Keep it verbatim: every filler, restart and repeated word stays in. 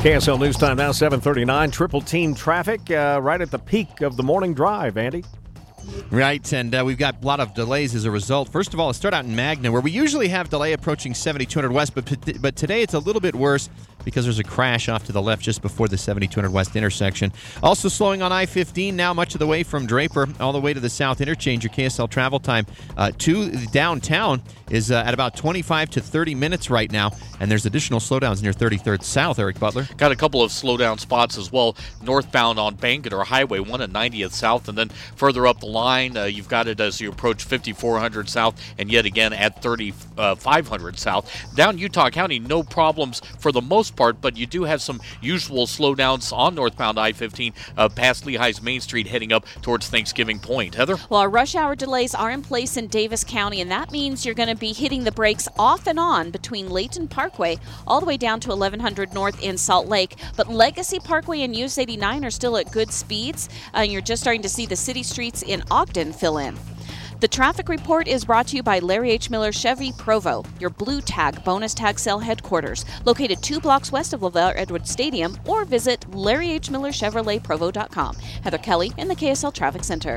K S L News Time now, seven thirty-nine. Triple team traffic uh, right at the peak of the morning drive, Andy. Right, and uh, we've got a lot of delays as a result. First of all, let's start out in Magna, where we usually have delay approaching seventy-two hundred West, but but today it's a little bit worse because there's a crash off to the left just before the seventy-two hundred West intersection. Also slowing on I fifteen now much of the way from Draper all the way to the South Interchange. Your K S L travel time uh, to downtown is uh, at about twenty-five to thirty minutes right now, and there's additional slowdowns near thirty-third South, Eric Butler. Got a couple of slowdown spots as well, northbound on Bangerter Highway, one at ninetieth South, and then further up the line, uh, you've got it as you approach fifty-four hundred South, and yet again at thirty-five hundred South. Down Utah County, no problems for the most part, but you do have some usual slowdowns on northbound I fifteen uh, past Lehigh's Main Street heading up towards Thanksgiving Point. Heather? Well, our rush hour delays are in place in Davis County, and that means you're going to be hitting the brakes off and on between Layton Parkway all the way down to eleven hundred North in Salt Lake. But Legacy Parkway and U S eighty-nine are still at good speeds. Uh, you're just starting to see the city streets in Ogden fill in. The traffic report is brought to you by Larry H. Miller Chevy Provo, your Blue Tag bonus tag sale headquarters, located two blocks west of LaVell Edwards Stadium, or visit larry h miller chevrolet provo dot com. Heather Kelly in the K S L Traffic Center.